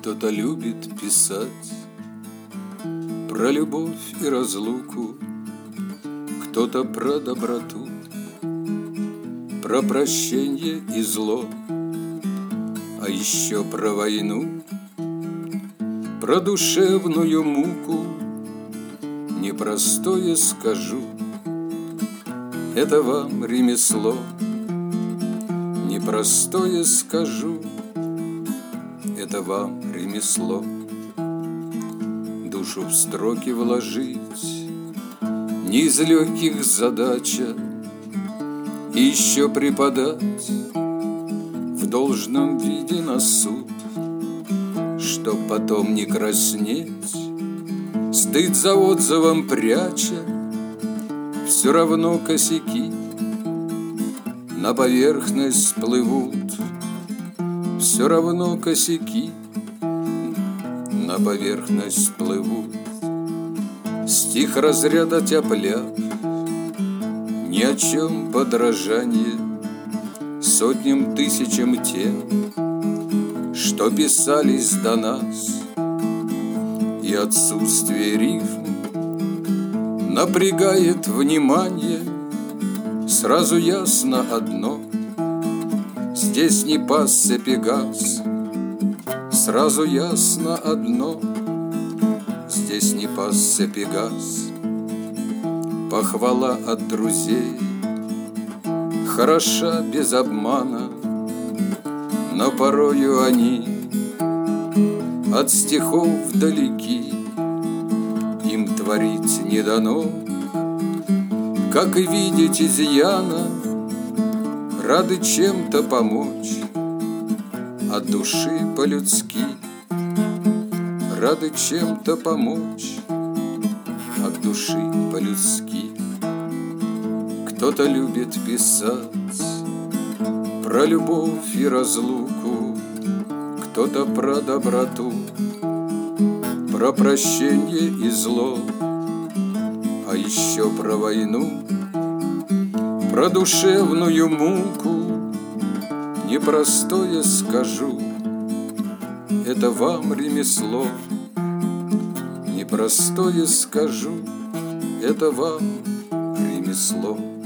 Кто-то любит писать про любовь и разлуку, кто-то про доброту, про прощенье и зло, а еще про войну, про душевную муку. Непростое скажу, это вам ремесло. Непростое скажу, это вам ремесло. Душу в строки вложить не из легких задача, и еще преподать в должном виде на суд, чтоб потом не краснеть, стыд за отзывом пряча. Все равно косяки на поверхность всплывут, все равно косяки на поверхность всплывут. Стих разряда тяп-ляп, ни о чем подражание сотням тысячам тем, что писались до нас. И отсутствие рифм напрягает внимание. Сразу ясно одно: здесь не пасся Пегас. Сразу ясно одно: здесь не пасся Пегас. Похвала от друзей хороша без обмана, но порою они от стихов далеки. Им творить не дано, как и видеть изъяна, рады чем-то помочь от души по-людски, рады чем-то помочь от души по-людски. Кто-то любит писать про любовь и разлуку, кто-то про доброту, про прощенье и зло, а еще про войну, про душевную муку. Непростое скажу, это вам ремесло. Непростое скажу, это вам ремесло.